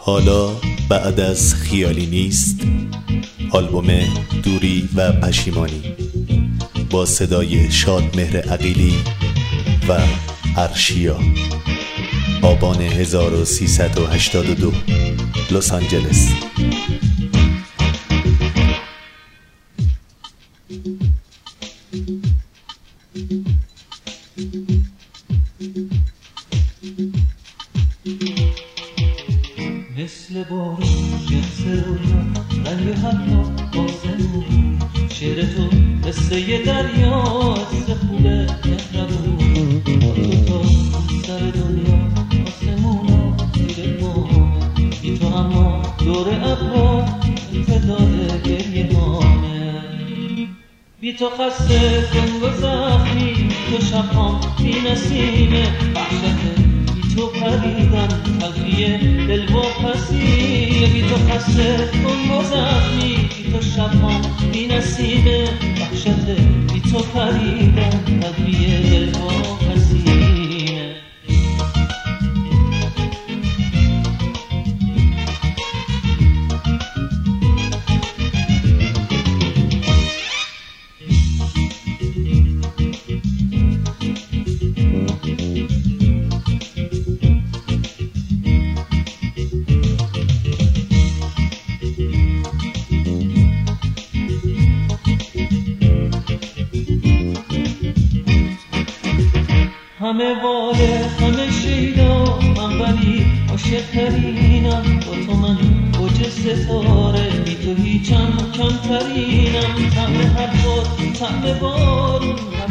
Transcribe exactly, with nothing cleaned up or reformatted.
حالا بعد از خیالی نیست، آلبوم دوری و پشیمانی با صدای شادمهر عقیلی و ارشیا، آبان هزار و سیصد و هشتاد و دو، لس آنجلس. مثل بارون جنس رویا رنگ حتی آسمون، شعر تو مثل یه دریا از خوبه مهربون. تو تا سر دنیا آسمونا زیر بامه، بی تو اما دور ابرا امتداد گریه هامه. بی تو خسته کنگ و زخمی، تو شبهام بی نسیمه وحشته. تو پریدن تلخی دل واپسیه، بی تو خسته کنگ و زخمی، بی تو شبهام بی نسیمه وحشته. بی تو پریدن تلخی دل واپسیه. همه واله همه شیدا، من ولی عاشق ترینم. با تو من اوج ستاره، بی تو هیچم کمترینم. طعم حرفات طعم بارون،